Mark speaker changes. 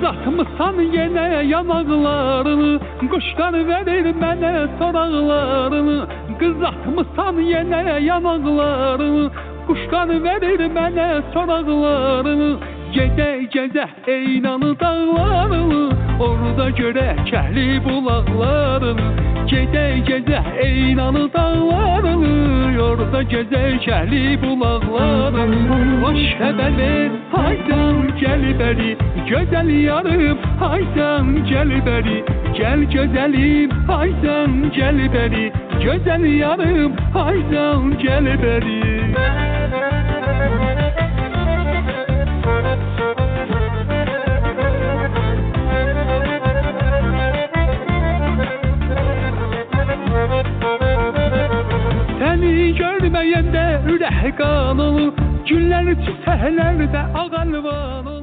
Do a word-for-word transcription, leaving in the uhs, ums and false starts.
Speaker 1: Qızartmısan yenə yanaqlarını, quşlar verir mənə soraqlarını. Qızartmısan yenə yanaqlarını, quşlar verir mənə soraqlarını. Gedək gəzək Eynanı dağlarını, orada görək kəhli bulaqlarını. Gedək gəzək Eynanı dağlarını, orada gəzək kəhli bulaqlarını. Hoş xəbər ver, haydan gəl bəri, gözəl yarım, haydan gəl bəri. Gəl gözəlim, haydan gəl bəri, gözəl yarım, haydan gəl bəri. Səni görməyəndə ürək qanı, günlər çiçəklərdə ağ əlvanı.